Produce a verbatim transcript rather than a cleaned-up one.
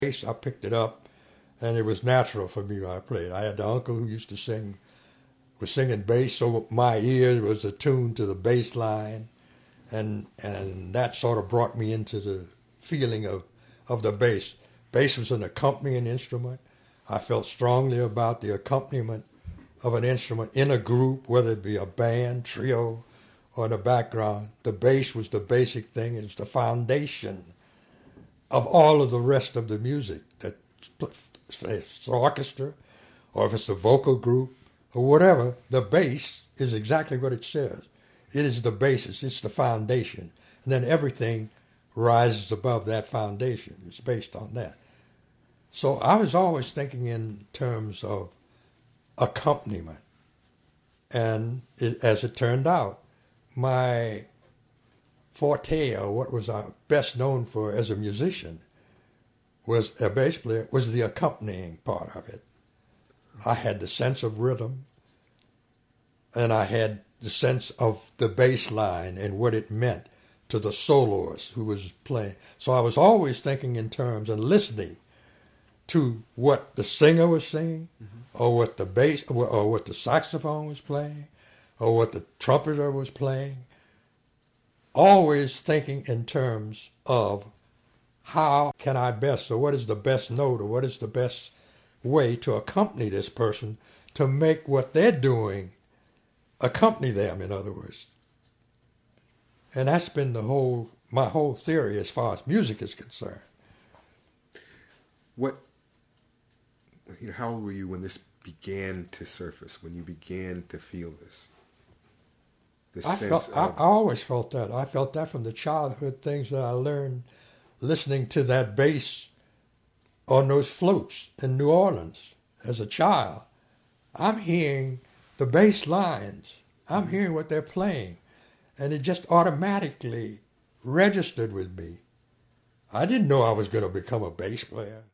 bass, I picked it up, and it was natural for me when I played. I had the uncle who used to sing, was singing bass, so my ear was attuned to the bass line, and and that sort of brought me into the feeling of, of the bass. Bass was an accompanying instrument. I felt strongly about the accompaniment of an instrument in a group, whether it be a band, trio, or in the background. The bass was the basic thing. It's the foundation of all of the rest of the music. That if it's the orchestra, or if it's a vocal group, or whatever, the bass is exactly what it says. It is the basis. It's the foundation. And then everything rises above that foundation. It's based on that. So I was always thinking in terms of accompaniment. And it, as it turned out, my forte, or what was I best known for as a musician, was a bass player, was the accompanying part of it. I had the sense of rhythm, and I had the sense of the bass line and what it meant to the soloist who was playing. So I was always thinking in terms and listening to what the singer was singing, mm-hmm. or what the bass, or what the saxophone was playing, or what the trumpeter was playing. Always thinking in terms of how can I best, so what is the best note, or what is the best way to accompany this person to make what they're doing accompany them, in other words. And that's been the whole, my whole theory as far as music is concerned. What, you know, how old were you when this began to surface, when you began to feel this? This I, sense felt, of... I, I always felt that. I felt that from the childhood things that I learned listening to that bass on those floats in New Orleans as a child. I'm hearing the bass lines. I'm hearing what they're playing. And it just automatically registered with me. I didn't know I was going to become a bass player.